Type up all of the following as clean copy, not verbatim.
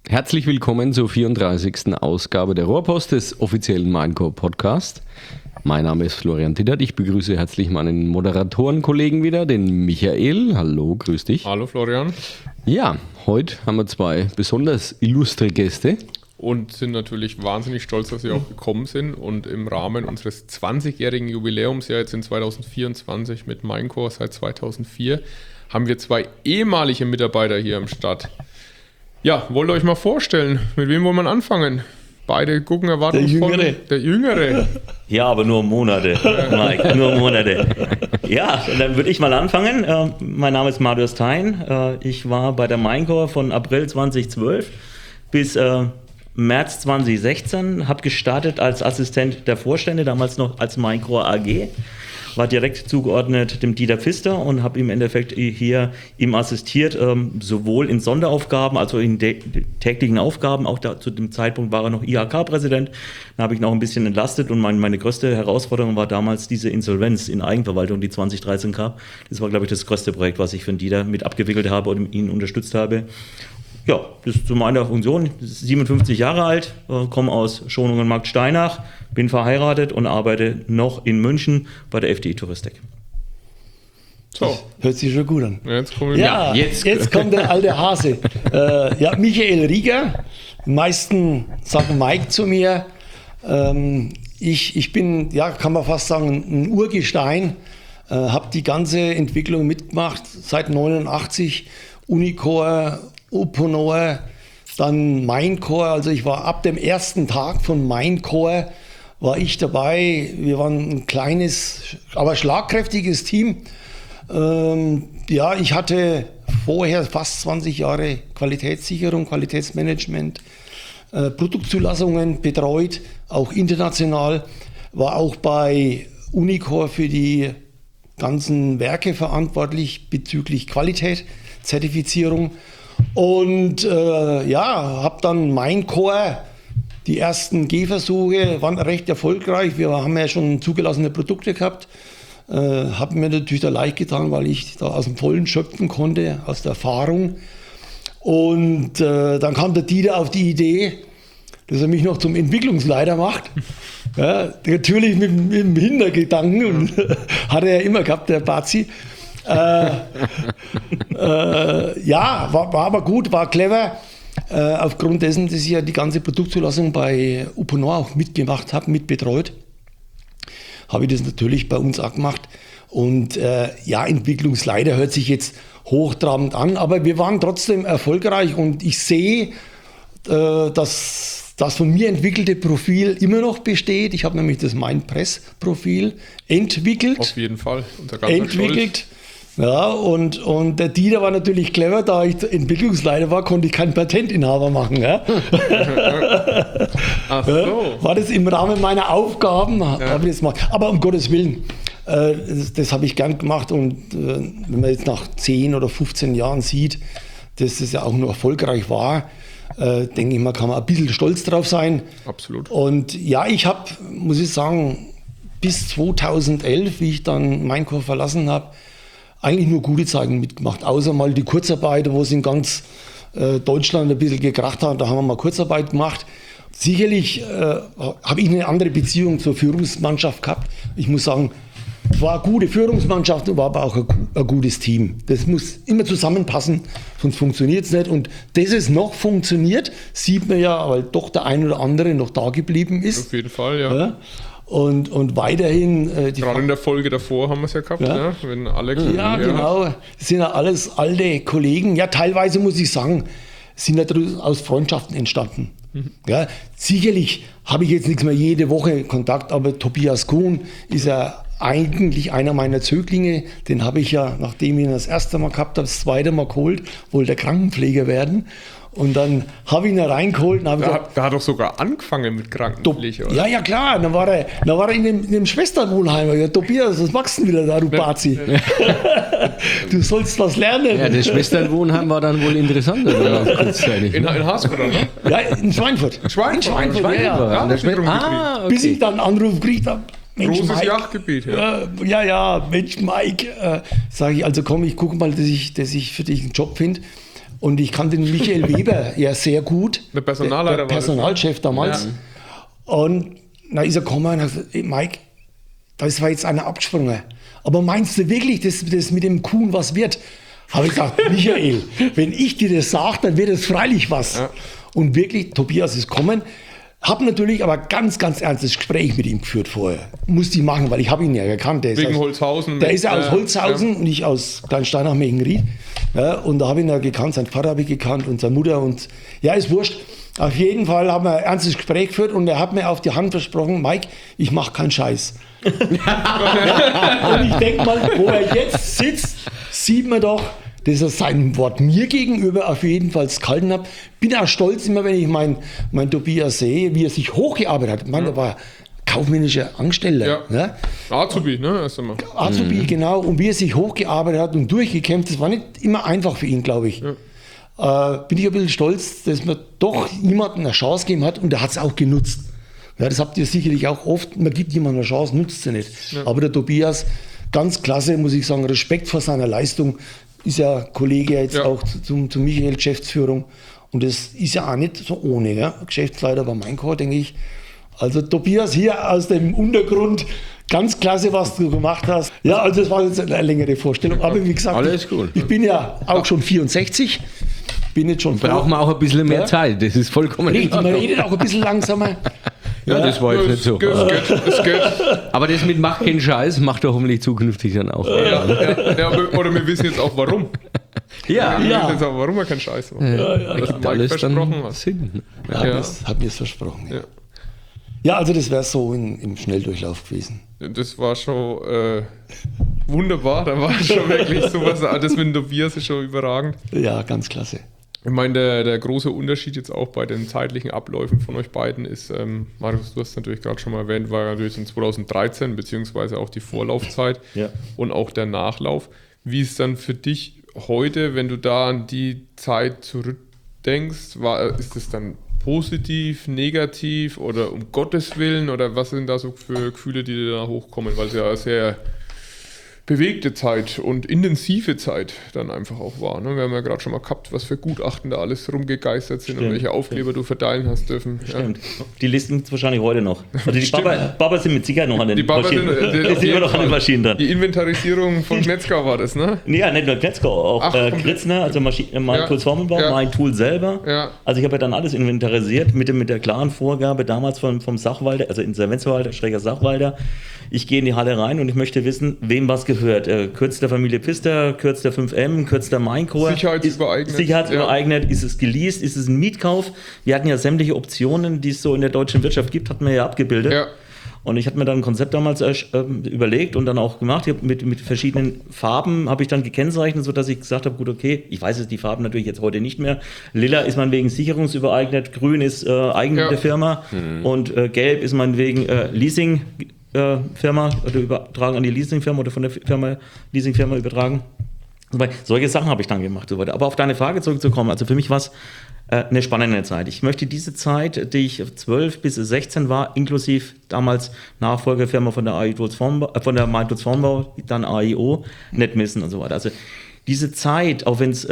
Herzlich willkommen zur 34. Ausgabe der Rohrpost des offiziellen Minecore Podcast. Mein Name ist Florian Tittert. Ich begrüße herzlich meinen Moderatorenkollegen wieder, den Michael. Hallo, grüß dich. Hallo Florian. Ja, heute haben wir zwei besonders illustre Gäste. Und sind natürlich wahnsinnig stolz, dass sie auch gekommen sind. Und im Rahmen unseres 20-jährigen Jubiläums, ja jetzt in 2024 mit Minecore seit 2004, haben wir zwei ehemalige Mitarbeiter hier am Start. Ja, wollt ihr euch mal vorstellen, mit wem wollen wir anfangen? Beide gucken erwartungsvoll. Der Jüngere. Ja, aber nur Monate, Mike, nur Monate. Ja, dann würde ich mal anfangen. Mein Name ist Marius Thein. Ich war bei der Minecore von April 2012 bis März 2016, habe gestartet als Assistent der Vorstände, damals noch als Minecore AG. War direkt zugeordnet dem Dieter Pfister und habe im Endeffekt hier ihm assistiert, sowohl in Sonderaufgaben, also in täglichen Aufgaben, auch zu dem Zeitpunkt war er noch IHK-Präsident, da habe ich noch ein bisschen entlastet und meine größte Herausforderung war damals diese Insolvenz in Eigenverwaltung, die 2013 gab. Das war, glaube ich, das größte Projekt, was ich für den Dieter mit abgewickelt habe und ihn unterstützt habe. Ja, das ist zu meiner Funktion. 57 Jahre alt, komme aus Schonungen-Marktsteinach, bin verheiratet und arbeite noch in München bei der FDI Touristik. So. Hört sich schon gut an. Jetzt kommt der alte Hase. Michael Rieger. Die meisten sagen Mike zu mir. Ich bin, kann man fast sagen, ein Urgestein. Habe die ganze Entwicklung mitgemacht seit 89. Unicor, Uponor, dann Minecore. Also ich war ab dem ersten Tag von Minecore war ich dabei. Wir waren ein kleines, aber schlagkräftiges Team. Ich hatte vorher fast 20 Jahre Qualitätssicherung, Qualitätsmanagement, Produktzulassungen betreut, auch international. War auch bei Unicor für die ganzen Werke verantwortlich bezüglich Qualität, Zertifizierung. Und habe dann Minecore, die ersten Gehversuche waren recht erfolgreich. Wir haben ja schon zugelassene Produkte gehabt. Haben mir natürlich da leicht getan, weil ich da aus dem Vollen schöpfen konnte, aus der Erfahrung. Und dann kam der Dieter auf die Idee, dass er mich noch zum Entwicklungsleiter macht. Ja, natürlich mit dem Hintergedanken, und hat er ja immer gehabt, der Bazi. War aber gut, war clever. Aufgrund dessen, dass ich ja die ganze Produktzulassung bei Uponor auch mitgemacht habe, mitbetreut, habe ich das natürlich bei uns auch gemacht. Und Entwicklungsleiter hört sich jetzt hochtrabend an, aber wir waren trotzdem erfolgreich und ich sehe, dass das von mir entwickelte Profil immer noch besteht. Ich habe nämlich das MindPress-Profil entwickelt. Auf jeden Fall. Unser ganzer Stolz. Ja, und der Dieter war natürlich clever, da ich Entwicklungsleiter war, konnte ich keinen Patentinhaber machen. Ja? Ach so. War das im Rahmen meiner Aufgaben, habe ich das gemacht. Aber um Gottes Willen, das habe ich gern gemacht. Und wenn man jetzt nach 10 oder 15 Jahren sieht, dass das ja auch noch erfolgreich war, denke ich mal, kann man ein bisschen stolz drauf sein. Absolut. Und ja, ich habe, muss ich sagen, bis 2011, wie ich dann Minecore verlassen habe, eigentlich nur gute Zeiten mitgemacht, außer mal die Kurzarbeit, wo es in ganz Deutschland ein bisschen gekracht hat, da haben wir mal Kurzarbeit gemacht. Sicherlich habe ich eine andere Beziehung zur Führungsmannschaft gehabt. Ich muss sagen, es war eine gute Führungsmannschaft, war aber auch ein gutes Team. Das muss immer zusammenpassen, sonst funktioniert es nicht. Und dass es noch funktioniert, sieht man ja, weil doch der ein oder andere noch da geblieben ist. Auf jeden Fall, ja. Und weiterhin... Gerade in der Folge davor haben wir es ja gehabt, wenn alle... Ja, genau. Das sind ja alles alte Kollegen. Ja, teilweise muss ich sagen, sind ja aus Freundschaften entstanden. Ja, sicherlich habe ich jetzt nichts mehr jede Woche Kontakt, aber Tobias Kuhn ist ja eigentlich einer meiner Zöglinge. Den habe ich ja, nachdem ich ihn das erste Mal gehabt habe, das zweite Mal geholt, wollte er Krankenpfleger werden. Und dann habe ich ihn reingeholt. Und da hat doch sogar angefangen mit Krankenpflege, oder? Ja, klar. Dann war er in dem Schwesterwohnheim. Ja, Tobias, was machst du denn wieder da, du Bazi? Du sollst was lernen. Ja, das Schwesternwohnheim war dann wohl interessant. In Haskell, oder? Ja, in Schweinfurt. Schweinfurt, ja. Okay. Bis ich dann einen Anruf gekriegt habe. Großes Mike, Yachtgebiet, ja. Mensch, Mike, sage ich, also komm, ich gucke mal, dass ich für dich einen Job finde. Und ich kannte den Michael Weber ja sehr gut. Der Personalleiter der Personalchef damals. Ja. Und dann ist er gekommen und hat gesagt, hey Mike, da ist jetzt einer abgesprungen. Aber meinst du wirklich, dass mit dem Kuhn was wird? Habe ich gesagt, Michael, wenn ich dir das sage, dann wird es freilich was. Ja. Und wirklich, Tobias ist gekommen. Habe natürlich aber ganz ernstes Gespräch mit ihm geführt vorher. Musste ich machen, weil ich habe ihn ja gekannt. Wegen Holzhausen. Der ist ja aus Holzhausen und ich aus Kleinsteinach-Mechenried. Ja, und da habe ich ihn ja gekannt, seinen Vater habe ich gekannt und seine Mutter. Und ja, ist wurscht. Auf jeden Fall haben wir ein ernstes Gespräch geführt und er hat mir auf die Hand versprochen, Mike, ich mache keinen Scheiß. Und ich denke mal, wo er jetzt sitzt, sieht man doch, dass er sein Wort mir gegenüber auf jeden Fall gehalten hat. Bin auch stolz immer, wenn ich mein Tobias sehe, wie er sich hochgearbeitet hat. Ich meine, er war kaufmännischer Angestellter. Ja. Ne? Azubi, ne? Erst einmal. Azubi, genau. Und wie er sich hochgearbeitet hat und durchgekämpft, das war nicht immer einfach für ihn, glaube ich. Ja. Bin ich ein bisschen stolz, dass man doch jemandem eine Chance gegeben hat und er hat es auch genutzt. Ja, das habt ihr sicherlich auch oft. Man gibt jemandem eine Chance, nutzt sie nicht. Ja. Aber der Tobias, ganz klasse, muss ich sagen, Respekt vor seiner Leistung. Ist ja Kollege jetzt auch zum Michael Geschäftsführung. Und das ist ja auch nicht so ohne. Ja? Geschäftsleiter bei Maincore, denke ich. Also Tobias hier aus dem Untergrund, ganz klasse, was du gemacht hast. Ja, also das war jetzt eine längere Vorstellung. Aber wie gesagt, alles cool. Ich bin ja auch schon 64. Bin jetzt schon brauchen wir auch ein bisschen mehr Zeit. Das ist vollkommen richtig. Man redet auch ein bisschen langsamer. Ja, das war jetzt nicht so. Es geht. Aber das mit macht keinen Scheiß, macht doch hoffentlich zukünftig dann auch. Ja, oder wir wissen jetzt auch warum. Ja. Wir wissen jetzt auch, warum wir keinen Scheiß machen. Das gibt alles versprochen dann Sinn. Hat mir es versprochen. Ja, also das wäre so im Schnelldurchlauf gewesen. Das war schon wunderbar. Da war schon wirklich sowas. Das mit Tobias ist schon überragend. Ja, ganz klasse. Ich meine, der große Unterschied jetzt auch bei den zeitlichen Abläufen von euch beiden ist, Marius, du hast es natürlich gerade schon mal erwähnt, war natürlich in 2013, beziehungsweise auch die Vorlaufzeit und auch der Nachlauf. Wie ist dann für dich heute, wenn du da an die Zeit zurückdenkst, ist es dann positiv, negativ oder um Gottes Willen oder was sind da so für Gefühle, die dir da hochkommen, weil es ja sehr bewegte Zeit und intensive Zeit dann einfach auch war. Ne? Wir haben ja gerade schon mal gehabt, was für Gutachten da alles rumgegeistert sind und welche Aufkleber du verteilen hast dürfen. Stimmt. Die Listen gibt es wahrscheinlich heute noch. Also die Babas sind mit Sicherheit noch an den Maschinen. Die sind immer noch an den Maschinen dran. Die Inventarisierung von Knetzgau war das, ne? Ja, nicht nur Knetzgau, auch Kritzner, also mein Pulsformelbau, mein Tool selber. Ja. Also ich habe ja dann alles inventarisiert mit der klaren Vorgabe damals vom Sachwalter, also Insolvenzverwalter, schräger Sachwalter. Ich gehe in die Halle rein und ich möchte wissen, wem was gehört. Kürzt der Familie Pfister, kürzt der 5M, kürzt der Maincore. Sicherheitsübereignet. Ist es geleast, ist es ein Mietkauf? Wir hatten ja sämtliche Optionen, die es so in der deutschen Wirtschaft gibt, hatten wir ja abgebildet. Ja. Und ich hatte mir dann ein Konzept damals überlegt und dann auch gemacht. Mit verschiedenen Farben habe ich dann gekennzeichnet, sodass ich gesagt habe, gut, okay, ich weiß jetzt die Farben natürlich jetzt heute nicht mehr. Lila ist man wegen sicherungsübereignet, grün ist eigen der Firma und gelb ist man wegen Leasing Firma oder übertragen an die Leasingfirma oder von der Leasingfirma übertragen. Solche Sachen habe ich dann gemacht. So weiter. Aber auf deine Frage zurückzukommen, also für mich war es eine spannende Zeit. Ich möchte diese Zeit, die ich 12 bis 16 war, inklusive damals Nachfolgerfirma von der Mainz-Formbau, dann AIO, nicht missen und so weiter. Also diese Zeit, auch wenn es,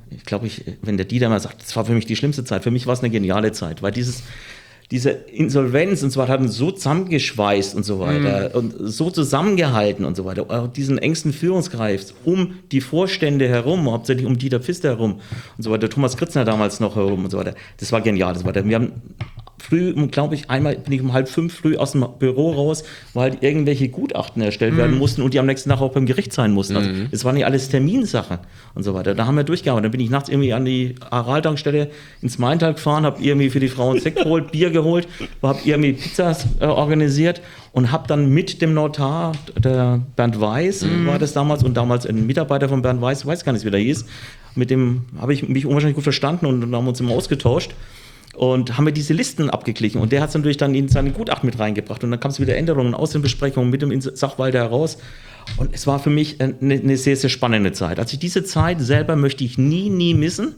wenn der Dieter mal sagt, das war für mich die schlimmste Zeit, für mich war es eine geniale Zeit, weil diese Insolvenz und so weiter hatten so zusammengeschweißt und so weiter und so zusammengehalten und so weiter, auch diesen engsten Führungskreis um die Vorstände herum, hauptsächlich um Dieter Pfister herum und so weiter, Thomas Kritzner damals noch herum und so weiter. Das war genial. Das war wir haben früh, glaube ich, einmal bin ich um 4:30 früh aus dem Büro raus, weil halt irgendwelche Gutachten erstellt werden mussten und die am nächsten Tag auch beim Gericht sein mussten. Also es war nicht alles Terminsache und so weiter. Da haben wir durchgearbeitet. Dann bin ich nachts irgendwie an die Aral-Tankstelle ins Maintal gefahren, habe irgendwie für die Frauen Sekt geholt, Bier geholt, habe irgendwie Pizzas organisiert und habe dann mit dem Notar, der Bernd Weiß war das damals und damals ein Mitarbeiter von Bernd Weiß, weiß gar nicht, wie der hieß, mit dem habe ich mich unwahrscheinlich gut verstanden und haben uns immer ausgetauscht. Und haben wir diese Listen abgeglichen und der hat es natürlich dann in seine Gutachten mit reingebracht und dann kam es wieder Änderungen, Außenbesprechungen mit dem Sachwalter heraus und es war für mich eine sehr, sehr spannende Zeit. Also diese Zeit selber möchte ich nie missen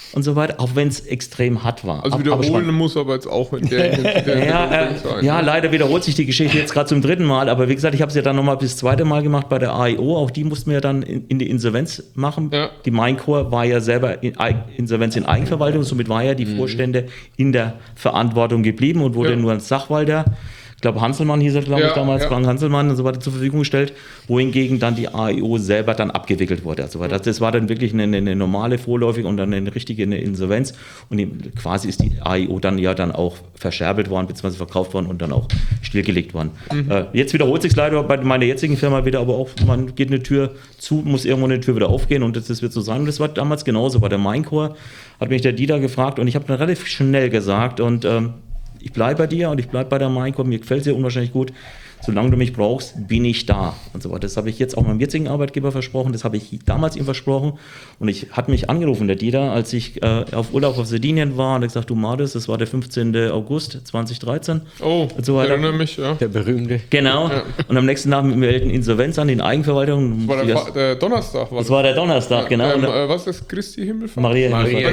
und so weiter, auch wenn es extrem hart war. Also wiederholen muss aber jetzt auch mit der Intensität sein. Ja, leider wiederholt sich die Geschichte jetzt gerade zum 3. Mal, aber wie gesagt, ich habe es ja dann nochmal das 2. Mal gemacht bei der AIO, auch die mussten wir dann in die Insolvenz machen. Ja. Die Minecore war ja selber Insolvenz in Eigenverwaltung, somit war ja die Vorstände in der Verantwortung geblieben und wurde nur ein Sachwalter. Ich glaube, Hanselmann hieß er, damals, Frank Hanselmann und so weiter zur Verfügung gestellt, wohingegen dann die AIO selber dann abgewickelt wurde. Also das war dann wirklich eine normale vorläufige und dann eine richtige Insolvenz und quasi ist die AIO dann auch verscherbelt worden, beziehungsweise verkauft worden und dann auch stillgelegt worden. Jetzt wiederholt sich leider bei meiner jetzigen Firma wieder, aber auch, man geht eine Tür zu, muss irgendwo eine Tür wieder aufgehen und das wird so sein. Und das war damals genauso. Bei der Minecore hat mich der Dieter gefragt und ich habe dann relativ schnell gesagt und ich bleibe bei dir und ich bleibe bei der Minecore, mir gefällt es dir unwahrscheinlich gut. Solange du mich brauchst, bin ich da. Und so weiter. Das habe ich jetzt auch meinem jetzigen Arbeitgeber versprochen, das habe ich damals ihm versprochen. Und ich hatte mich angerufen, der Dieter, als ich auf Urlaub auf Sardinien war und er gesagt, du Marius, das war der 15. August 2013. Oh, und so ich erinnere mich, ja. Der berühmte. Genau. Ja. Und am nächsten Tag melden Insolvenz an, in Eigenverwaltung. Das war der Donnerstag. Das war der Donnerstag, ja, genau. Was ist das? Christi Himmelfahrt? Maria.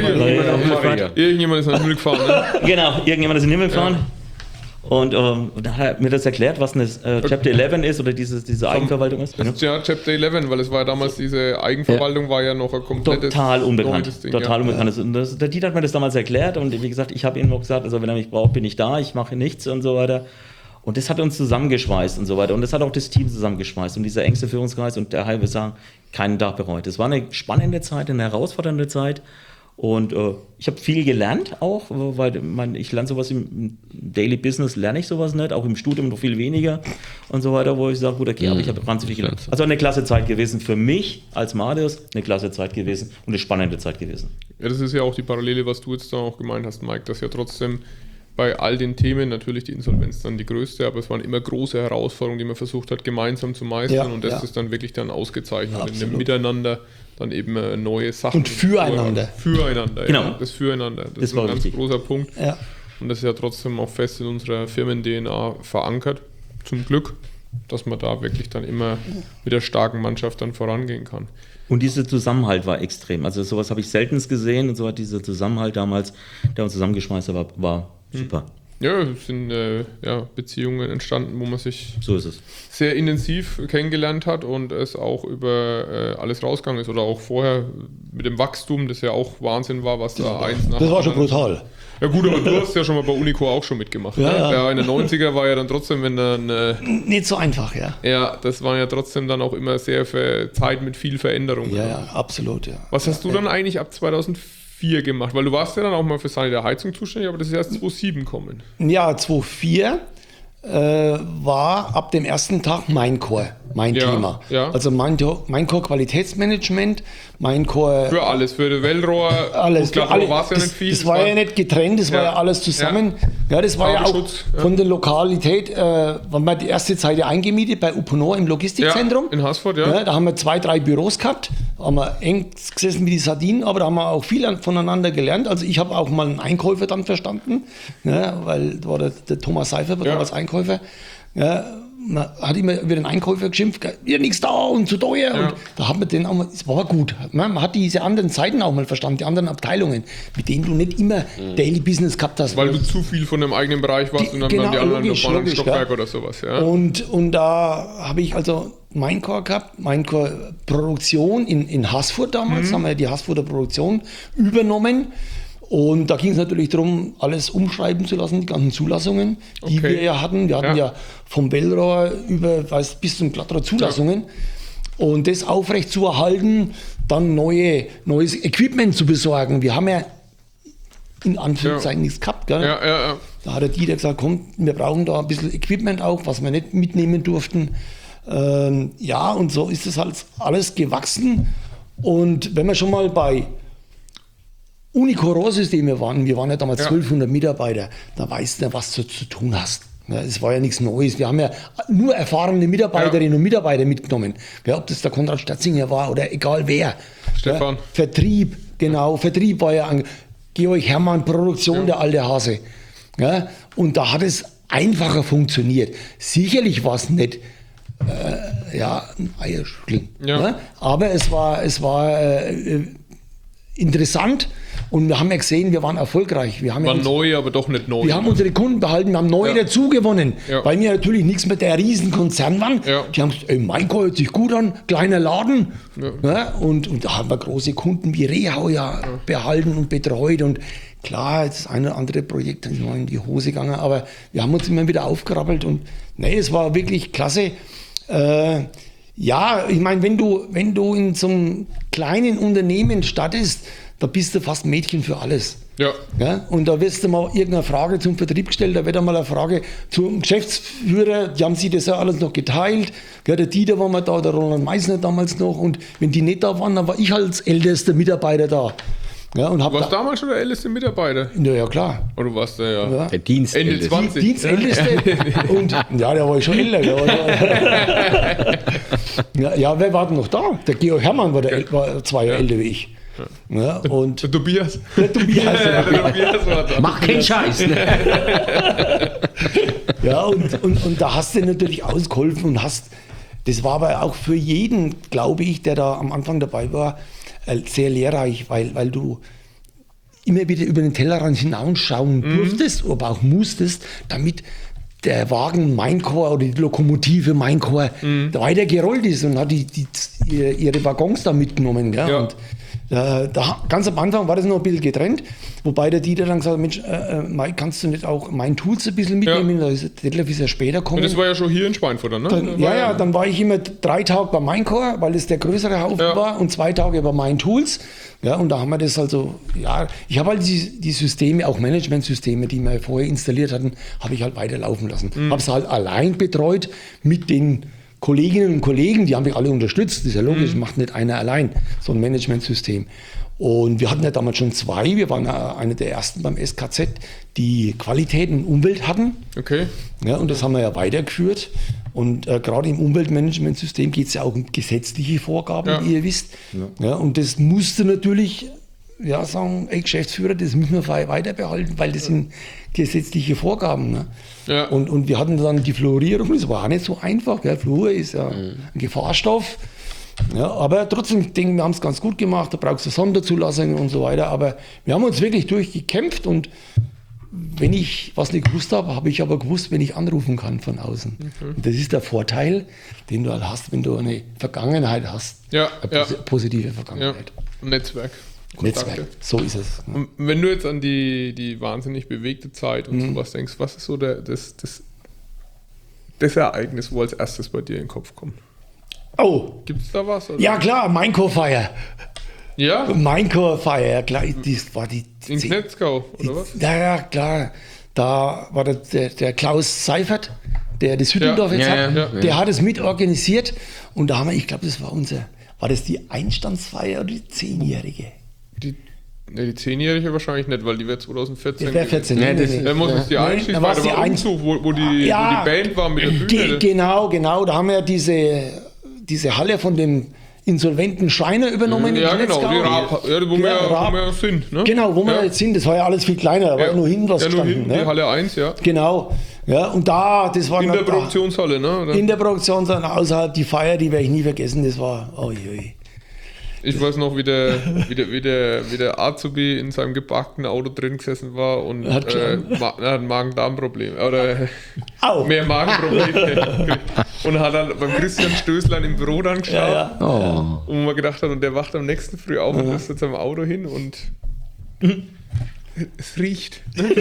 Irgendjemand ist in den Himmel gefahren, ne? Genau, irgendjemand ist in den Himmel gefahren. Ja. Und dann hat er mir das erklärt, was eine Chapter 11 ist oder diese Eigenverwaltung ist. Ja, Chapter 11, weil es war ja damals, diese Eigenverwaltung war ja noch ein komplettes... Total unbekannt. Ding, total unbekannt. Und der Dieter hat mir das damals erklärt und wie gesagt, ich habe ihm noch gesagt, also wenn er mich braucht, bin ich da, ich mache nichts und so weiter. Und das hat uns zusammengeschweißt und so weiter. Und das hat auch das Team zusammengeschweißt und dieser engste Führungskreis und der halbe sagen, keinen Tag bereut. Es war eine spannende Zeit, eine herausfordernde Zeit. Und ich habe viel gelernt auch, weil ich lerne sowas im Daily Business, lerne ich sowas nicht, auch im Studium noch viel weniger und so weiter, wo ich sage, gut, okay, aber ich habe ganz viel gelernt. Also eine klasse Zeit gewesen für mich als Marius, eine klasse Zeit gewesen und eine spannende Zeit gewesen. Ja, das ist ja auch die Parallele, was du jetzt da auch gemeint hast, Mike, dass ja trotzdem bei all den Themen natürlich die Insolvenz dann die größte, aber es waren immer große Herausforderungen, die man versucht hat, gemeinsam zu meistern und das ist dann wirklich dann ausgezeichnet in dem Miteinander. Dann eben neue Sachen. Und füreinander. Füreinander, genau. Ja, das Füreinander. Das ist ein ganz großer Punkt. Ja. Und das ist ja trotzdem auch fest in unserer Firmen-DNA verankert. Zum Glück, dass man da wirklich dann immer mit der starken Mannschaft dann vorangehen kann. Und dieser Zusammenhalt war extrem. Also sowas habe ich selten gesehen und so hat dieser Zusammenhalt damals, der uns zusammengeschmeißt war super. Ja, es sind Beziehungen entstanden, wo man sich so ist es. sehr intensiv kennengelernt hat und es auch über alles rausgegangen ist. Oder auch vorher mit dem Wachstum, das ja auch Wahnsinn war, was da eins nach. Das war schon brutal. Ja gut, aber du hast ja schon mal bei Unico auch schon mitgemacht. Ja, ja. In den 90er war ja dann trotzdem, wenn dann... nicht so einfach, ja. Ja, das war ja trotzdem dann auch immer sehr Zeit mit viel Veränderung. Ja, absolut, ja. Was hast du dann eigentlich ab 2004 gemacht? Weil du warst ja dann auch mal für Sanitär Heizung zuständig, aber das ist erst 2007 gekommen. Ja, 2004 war ab dem ersten Tag Minecore mein Thema. Ja. Also Minecore Qualitätsmanagement, Minecore... Für alles, für das Wellrohr, alles. Klar, war es ja nicht viel. Das war ja nicht getrennt, das war ja alles zusammen. Ja, das war ja auch von der Lokalität, waren wir die erste Zeit ja eingemietet bei Uponor im Logistikzentrum. Ja, in Haßfurt, ja. Da haben wir 2, 3 Büros gehabt, haben wir eng gesessen wie die Sardinen, aber da haben wir auch viel voneinander gelernt. Also ich habe auch mal einen Einkäufer dann verstanden, weil da war der Thomas Seifer, der damals Einkäufer. Ja, man hat immer über den Einkäufer geschimpft, ja, nichts da und zu teuer. Ja. Und da hat man den auch mal, es war gut. Man hat diese anderen Seiten auch mal verstanden, die anderen Abteilungen, mit denen du nicht immer Daily Business gehabt hast. Weil du zu viel von dem eigenen Bereich warst und dann die anderen noch mal im Stockwerk oder sowas. Ja. Und da habe ich also Minecore gehabt, Minecore Produktion in Haßfurt damals, haben wir die Haßfurter Produktion übernommen. Und da ging es natürlich darum, alles umschreiben zu lassen, die ganzen Zulassungen, die wir ja hatten. Wir hatten ja vom Wellrohr bis zum Glattrohr Zulassungen. Ja. Und das aufrecht zu erhalten, dann neues Equipment zu besorgen. Wir haben ja in Anführungszeichen nichts gehabt. Gell? Ja. Da hat der Dieter gesagt, komm, wir brauchen da ein bisschen Equipment auch, was wir nicht mitnehmen durften. Und so ist das halt alles gewachsen. Und wenn wir schon mal bei Unico-Rohrsysteme waren, wir waren ja damals 1200 Mitarbeiter, da weißt du, was du zu tun hast. Ja, es war ja nichts Neues. Wir haben ja nur erfahrene Mitarbeiterinnen und Mitarbeiter mitgenommen. Ja, ob das der Konrad Statzinger war oder egal wer. Stefan. Ja, Vertrieb, genau. Vertrieb war ja Georg Hermann, Produktion, der alte Hase. Ja, und da hat es einfacher funktioniert. Sicherlich war es nicht ein Eierschütteln. Ja. Ja, aber es war interessant und wir haben ja gesehen, wir waren erfolgreich. Wir haben War neu, aber doch nicht neu. Wir haben unsere Kunden behalten, wir haben neue dazu gewonnen, weil wir natürlich nichts mit der Riesenkonzern waren. Ja. Die haben gesagt, Mainko hört sich gut an, kleiner Laden. Ja, und da haben wir große Kunden wie Rehau behalten und betreut. Und klar, das eine oder andere Projekt ist mal in die Hose gegangen, aber wir haben uns immer wieder aufgerappelt. Und nee, es war wirklich klasse. Ja, ich meine, wenn du in so einem kleinen Unternehmen startest, da bist du fast Mädchen für alles. Ja. Ja, und da wirst du mal irgendeine Frage zum Vertrieb gestellt, da wird einmal eine Frage zum Geschäftsführer, die haben sich das ja alles noch geteilt. Ja, der Dieter war mal da, der Roland Meissner damals noch. Und wenn die nicht da waren, dann war ich als ältester Mitarbeiter da. Ja, und Du warst damals schon der älteste Mitarbeiter. ja, klar. Oder du warst der Der Dienstälteste. Ende 20. Dienstälteste. Und ja, der war schon älter. Ja, wer war denn noch da? Der Georg Herrmann war 2 Jahre älter wie ich. Ja, und Der Tobias. der Tobias. Der Tobias war da. Mach keinen Scheiß. Ne? Ja, und da hast du natürlich ausgeholfen und das war aber auch für jeden, glaube ich, der da am Anfang dabei war, sehr lehrreich, weil du immer wieder über den Tellerrand hinausschauen durftest, aber auch musstest, damit der Wagen Mainkor oder die Lokomotive Mainkor weiter gerollt ist und hat ihre Waggons da mitgenommen. Gell? Ja. Und ganz am Anfang war das noch ein bisschen getrennt, wobei der Dieter dann gesagt hat, Mensch, Mike, kannst du nicht auch mein Tools ein bisschen mitnehmen? Da ist der Detlef ja später gekommen. Das war ja schon hier in Schweinfurt, ne? Dann war ich immer 3 Tage bei Mainkor, weil es der größere Haufen war, und 2 Tage bei Mein Tools. Ja, und da haben wir das also, ich habe halt die Systeme, auch Managementsysteme, die wir vorher installiert hatten, habe ich halt weiterlaufen lassen. Habe es halt allein betreut mit den Kolleginnen und Kollegen, die haben mich alle unterstützt, das ist ja logisch, macht nicht einer allein, so ein Managementsystem. Und wir hatten ja damals schon 2, wir waren eine der ersten beim SKZ, die Qualität und Umwelt hatten. Okay. Ja, und das haben wir ja weitergeführt. Und gerade im Umweltmanagementsystem geht es ja auch um gesetzliche Vorgaben, wie ihr wisst. Ja, und das musste natürlich sagen, ey Geschäftsführer, das müssen wir weiter behalten, weil das sind gesetzliche Vorgaben. Ne? Ja. Und wir hatten dann die Fluorierung, das war auch nicht so einfach. Gell? Fluor ist ja ein Gefahrstoff. Ja, aber trotzdem, denke, wir haben es ganz gut gemacht, da brauchst du Sonderzulassungen und so weiter. Aber wir haben uns wirklich durchgekämpft und wenn ich was nicht gewusst habe, habe ich aber gewusst, wenn ich anrufen kann von außen. Und das ist der Vorteil, den du halt hast, wenn du eine Vergangenheit hast. Ja, eine positive Vergangenheit. Netzwerk. Netzwerk, so ist es. Ne? Und wenn du jetzt an die wahnsinnig bewegte Zeit und sowas denkst, was ist so das Ereignis, wo als erstes bei dir in den Kopf kommt? Oh, Gibt es da was? Oder? ja klar, Mainkor-Feier. Ja? Mainkor-Feier, ja klar, das war die... In Knetzgau, oder was? Ja, klar. Da war der Klaus Seifert, der das Hüttendorf jetzt hat, der hat es mit organisiert. Und da haben wir, ich glaube, das war das die Einstandsfeier oder die 10-jährige? Die 10-jährige wahrscheinlich nicht, weil die wäre 2014. Das wäre 14. Dann muss es die Einstiegsfeier, da war Umzug, wo die Band war mit der Bühne. Genau, da haben wir diese Halle von dem insolventen Schreiner übernommen. Ja, genau, wo wir sind. Ne? Genau, wo wir jetzt sind, das war ja alles viel kleiner, da war ja nur hinten was gestanden. Nur hinten, die Halle 1, ja. Genau, ja, und das war... In der Produktionshalle, ne? Oder? In der Produktionshalle, außerhalb die Feier, die werde ich nie vergessen, das war... Ich weiß noch, wie der Azubi in seinem gebackten Auto drin gesessen war und hat ein Magen-Darm-Problem. Oder mehr Magenprobleme. Und hat dann beim Christian Stößlein im Büro dann geschaut. Oh. Und man gedacht hat, und der wacht am nächsten Früh auf und ist jetzt am Auto hin und es riecht.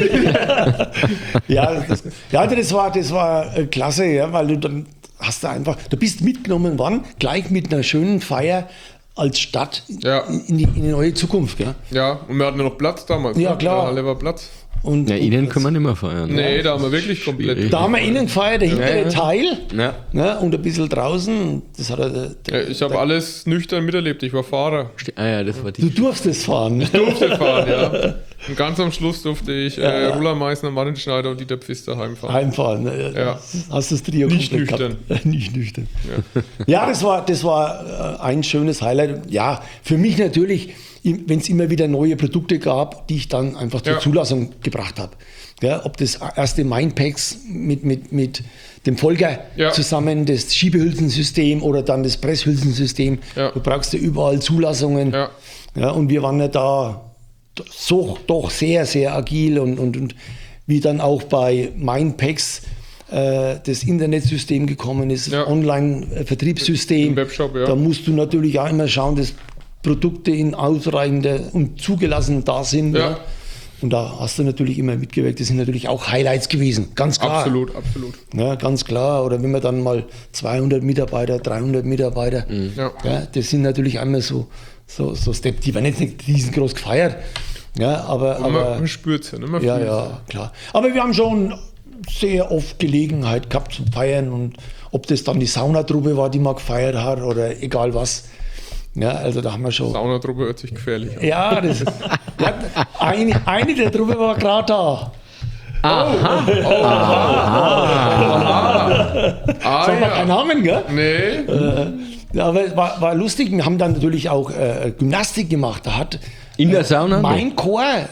Das war klasse, ja, weil du dann hast du bist mitgenommen worden, gleich mit einer schönen Feier als Stadt in die neue Zukunft. Gell? Ja, und wir hatten ja noch Platz damals. Ja, klar. In der Halle war Platz. Und innen können wir nicht mehr feiern. Nee, da haben wir wirklich komplett... Da haben wir innen gefeiert, der hintere Teil Ja. und ein bisschen draußen. Das hat ich habe alles nüchtern miterlebt, ich war Fahrer. Das war Du durftest fahren. Ich durfte fahren, ja. Und ganz am Schluss durfte ich Roland Meissner, Martin Schneider und Dieter Pfister heimfahren. Ja. Hast du das Trio Nicht komplett nüchtern. gehabt. Nicht nüchtern. Ja, das war ein schönes Highlight. Ja, für mich natürlich, wenn es immer wieder neue Produkte gab, die ich dann einfach zur Zulassung gebracht habe. Ja, ob das erste Mindpacks mit dem Volker zusammen, das Schiebehülsensystem oder dann das Presshülsensystem. Ja. Du brauchst ja überall Zulassungen. Ja. Ja, und wir waren ja da doch sehr, sehr agil und wie dann auch bei Mindpacks das Internetsystem gekommen ist, das Online-Vertriebssystem. Im Webshop, da musst du natürlich auch immer schauen, dass Produkte in ausreichender und zugelassen da sind. Ja. Und da hast du natürlich immer mitgewirkt. Das sind natürlich auch Highlights gewesen, ganz klar. Absolut. Ja, ganz klar. Oder wenn man dann mal 200 Mitarbeiter, 300 Mitarbeiter, das sind natürlich einmal so Steps, die werden jetzt nicht riesengroß gefeiert. Ja, aber man spürt es ja, ne? Ja, klar. Aber wir haben schon sehr oft Gelegenheit gehabt zu feiern. Und ob das dann die Saunatruppe war, die man gefeiert hat oder egal was. Ja, also da haben wir schon. Saunatruppe hört sich gefährlich an. Ja, eine der Truppe war gerade da. Soll man keinen Namen, gell? Nee. Aber es war lustig. Wir haben dann natürlich auch Gymnastik gemacht. Da hat in der Sauna? Mein Chor,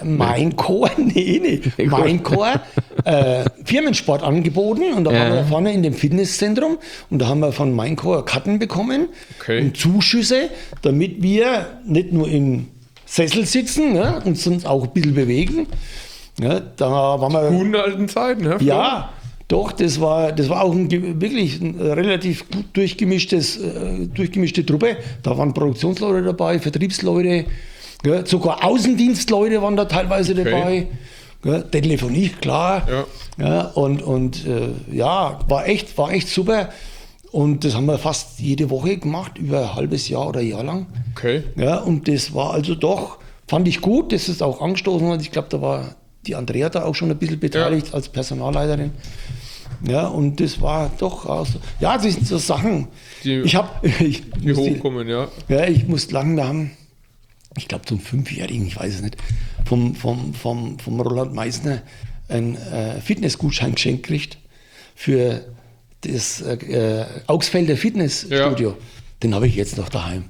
Firmensport angeboten und da waren wir vorne in dem Fitnesszentrum und da haben wir von Mein Chor Karten bekommen und Zuschüsse, damit wir nicht nur im Sessel sitzen, ne, und uns auch ein bisschen bewegen. Ja, da waren wir. Guten alten Zeiten, ne? Ja. Doch, das war auch wirklich ein relativ gut durchgemischte Truppe. Da waren Produktionsleute dabei, Vertriebsleute, ja, sogar Außendienstleute waren da teilweise dabei. Ja, Telefonie, klar. Ja, und war echt super. Und das haben wir fast jede Woche gemacht, über ein halbes Jahr oder Jahr lang. Okay. Ja, und das war also doch, fand ich gut, dass es auch angestoßen hat. Ich glaube, da war die Andrea da auch schon ein bisschen beteiligt als Personalleiterin. Ja, und das war doch auch so. Ja, das sind so Sachen. Die hochkommen, ja. Ja, ich musste lange, wir haben, ich glaube zum 5-Jährigen, ich weiß es nicht, vom Roland Meissner einen Fitnessgutschein geschenkt gekriegt für das Augsfelder Fitnessstudio. Ja. Den habe ich jetzt noch daheim.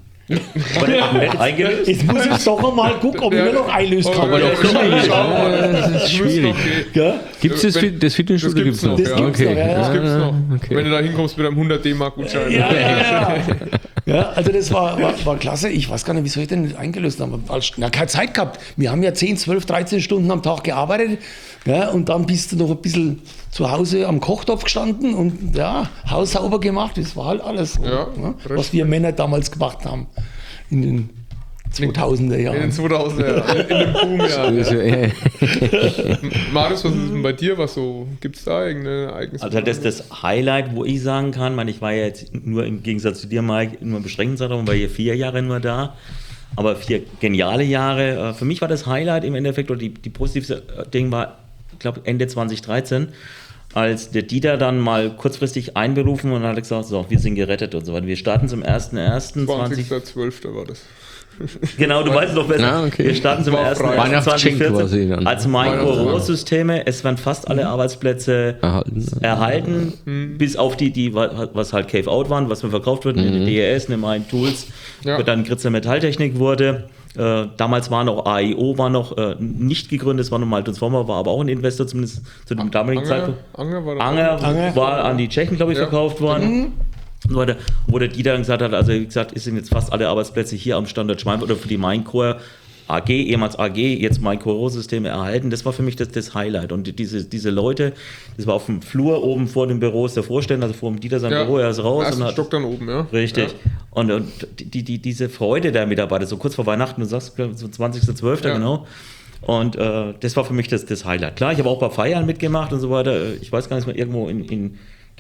Jetzt muss ich doch mal gucken, ob ich mir noch einlösen kann. Das ist schwierig. Gibt es das Fitnessstudio? Das gibt's noch. Das gibt's noch. Okay. Wenn du da hinkommst mit einem 100 D-Mark-Gutschein. Ja, also das war klasse. Ich weiß gar nicht, wieso ich den nicht eingelöst habe. Keine Zeit gehabt. Wir haben ja 10, 12, 13 Stunden am Tag gearbeitet. Ja, und dann bist du noch ein bisschen zu Hause am Kochtopf gestanden und Haus sauber gemacht. Das war halt alles, was wir Männer damals gemacht haben. In den 2000er Jahren. In den 2000er Jahren. In dem Boom, Marius, was ist denn bei dir? Gibt es da irgendeine Ereignis? Also das Highlight, wo ich sagen kann, ich war ja jetzt nur im Gegensatz zu dir, Mike, nur einen beschränkten Zeitraum, war hier 4 Jahre nur da. Aber 4 geniale Jahre. Für mich war das Highlight im Endeffekt, oder die positivste Ding war, ich glaube, Ende 2013, als der Dieter dann mal kurzfristig einberufen und hat gesagt, so, wir sind gerettet und so weiter. Wir starten zum 1.1.20. 20.12. war das. Genau, du weißt es noch besser. Okay. Wir starten zum 1.1.2014 als Micro-Rohrsysteme. Es werden fast alle Arbeitsplätze erhalten, bis auf die, was halt Cave-Out waren, was mir verkauft wird, eine DES, eine Mind Tools, dann Gritzer Metalltechnik wurde. Damals war noch AIO nicht gegründet, es war noch mal Transformer, war aber auch ein Investor, zumindest zu dem damaligen Zeitpunkt. Anger war an die Tschechen, glaube ich, verkauft worden. Wo der Dieter gesagt hat, also wie gesagt, sind jetzt fast alle Arbeitsplätze hier am Standort Schweinfurt oder für die Minecore AG, ehemals AG, jetzt Minecore-Systeme erhalten. Das war für mich das Highlight. Und diese Leute, das war auf dem Flur oben vor dem Büro ist der Vorstand, also vor dem Dieter sein Büro, er ist raus. Und hat, Stock dann oben, ja. Richtig. Ja. Und diese Freude der Mitarbeiter, so kurz vor Weihnachten, du sagst so 20.12. Genau. Und das war für mich das Highlight. Klar, ich habe auch ein paar Feiern mitgemacht und so weiter. Ich weiß gar nicht mehr, irgendwo in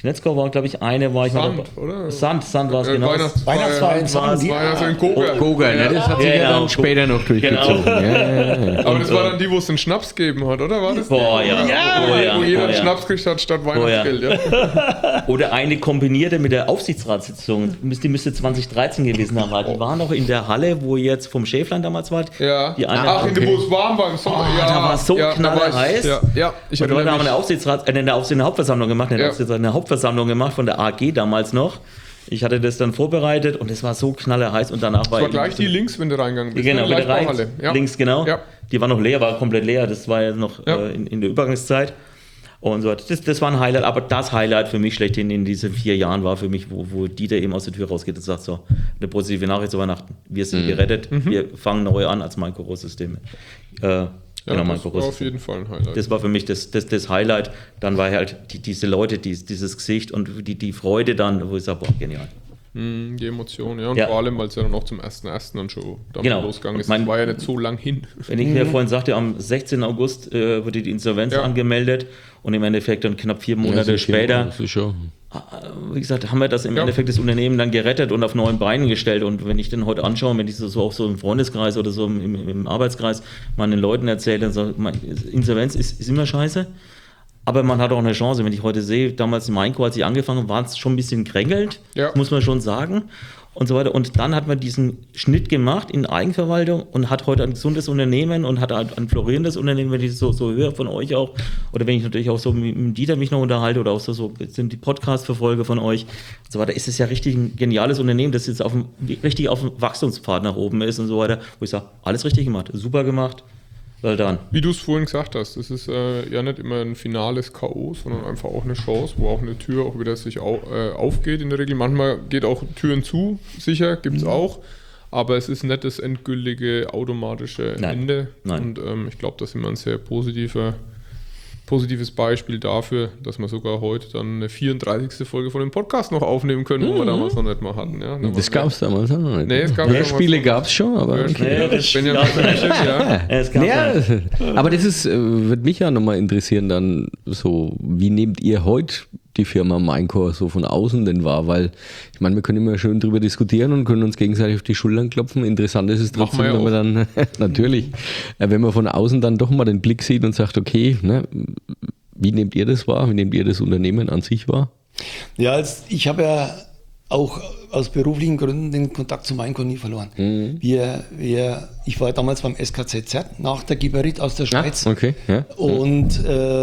Knetzgau war, glaube ich, eine, war ich Sand, mal oder? Sand war es, genau. Weihnachtsfeier in Sand. Das war ja so ein Goga. Goga, ne? Das hat sich ja dann später noch durchgezogen. Genau. Ja. Aber das war dann die, wo es einen Schnaps gegeben hat, oder? War das Boah, ja. Wo jeder einen Schnaps gekriegt hat statt Weihnachtsgeld. Ja. Oder eine kombinierte mit der Aufsichtsratssitzung. Die müsste 2013 gewesen haben. Die war noch in der Halle, wo jetzt vom Schäflein damals war. Ja. Die eine, Ach, in der, wo es warm war im Sommer. Oh, da war es so knallerheiß. Ja, ich Und erinnere Leute haben mich. eine Hauptversammlung gemacht, eine Hauptversammlung gemacht von der AG damals noch. Ich hatte das dann vorbereitet und es war so knallerheiß und danach Das war gleich die links, wenn du reingegangen bist. Genau, ne? rein, links, genau. Ja. Die war noch leer, war komplett leer. Das war ja noch in der Übergangszeit. Und so, das war ein Highlight, aber das Highlight für mich schlechthin in diesen 4 Jahren war für mich, wo Dieter eben aus der Tür rausgeht und sagt so, eine positive Nachricht zu Weihnachten. Wir sind gerettet, wir fangen neu an als Micro-Systeme. Genau, das war auf jeden Fall ein Highlight. Das war für mich das Highlight. Dann war halt diese Leute, dieses Gesicht und die Freude dann, wo ich sage, boah, genial. Die Emotion, ja. Und vor allem, weil es ja dann auch zum 1.1. dann schon damit losgegangen ist. Das war ja nicht so lang hin. Wenn ich mir vorhin sagte, am 16. August wurde die Insolvenz angemeldet und im Endeffekt dann knapp 4 Monate später, wie gesagt, haben wir das im Endeffekt das Unternehmen dann gerettet und auf neuen Beinen gestellt. Und wenn ich den heute anschaue, wenn ich so auch so im Freundeskreis oder so im Arbeitskreis meinen Leuten erzähle, dann sage ich, Insolvenz ist immer scheiße. Aber man hat auch eine Chance. Wenn ich heute sehe, damals in Mainco, als ich angefangen habe, war es schon ein bisschen krängelt, muss man schon sagen. Und so weiter. Und dann hat man diesen Schnitt gemacht in Eigenverwaltung und hat heute ein gesundes Unternehmen und hat ein florierendes Unternehmen, wenn ich so höre von euch auch. Oder wenn ich natürlich auch so mit Dieter mich noch unterhalte oder auch so sind die Podcast-Verfolge von euch und so weiter, ist es ja richtig ein geniales Unternehmen, das jetzt richtig auf dem Wachstumspfad nach oben ist und so weiter. Wo ich sage, alles richtig gemacht, super gemacht. Well done. Wie du es vorhin gesagt hast, es ist ja nicht immer ein finales K.O., sondern einfach auch eine Chance, wo auch eine Tür auch wieder sich aufgeht in der Regel. Manchmal geht auch Türen zu, sicher, gibt es auch. Aber es ist nicht das endgültige automatische Ende. Nein. Und ich glaube, das ist immer ein sehr positives Beispiel dafür, dass wir sogar heute dann eine 34. Folge von dem Podcast noch aufnehmen können, wo wir damals noch nicht mal hatten. Ja, das gab es damals noch nicht. Nee, es gab Spiele gab es schon, aber okay. Aber das ist, würde mich ja nochmal interessieren dann so, wie nehmt ihr heute die Firma Mainco so von außen denn wahr? Weil, ich meine, wir können immer schön drüber diskutieren und können uns gegenseitig auf die Schultern klopfen. Interessant ist es trotzdem, wenn man dann, natürlich, wenn man von außen dann doch mal den Blick sieht und sagt, okay, ne, wie nehmt ihr das wahr? Wie nehmt ihr das Unternehmen an sich wahr? Ja, ich habe ja auch aus beruflichen Gründen den Kontakt zu Mainco nie verloren. Ich war damals beim SKZZ nach der Geberit aus der Schweiz. Okay, ja. Und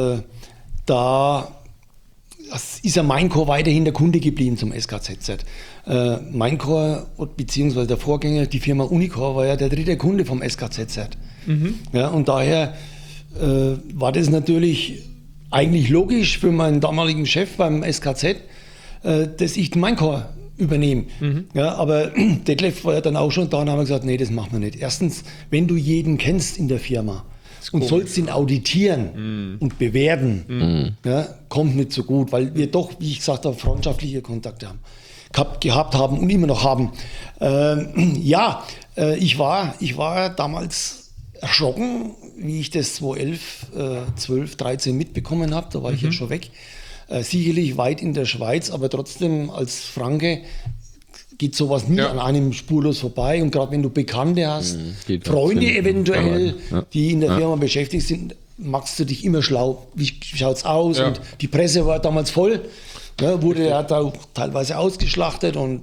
da ist ja Mainco weiterhin der Kunde geblieben zum SKZZ. Mainco, beziehungsweise der Vorgänger, die Firma Unicor, war ja der 3. Kunde vom SKZZ. Ja, und daher war das natürlich eigentlich logisch für meinen damaligen Chef beim SKZ, dass ich den Mainco übernehme. Ja, aber Detlef war ja dann auch schon da und haben gesagt, nee, das machen wir nicht. Erstens, wenn du jeden kennst in der Firma, und sollst ihn auditieren und bewerten, ja, kommt nicht so gut, weil wir doch, wie ich gesagt habe, freundschaftliche Kontakte gehabt haben und immer noch haben. Ich war damals erschrocken, wie ich das 2011, 12, 13 mitbekommen habe, da war ich ja schon weg. Sicherlich weit in der Schweiz, aber trotzdem als Franke geht sowas nie an einem spurlos vorbei. Und gerade wenn du Bekannte hast, Freunde eventuell, die in der Firma beschäftigt sind, machst du dich immer schlau. Wie schaut's aus? Und die Presse war damals voll, wurde ja da teilweise ausgeschlachtet und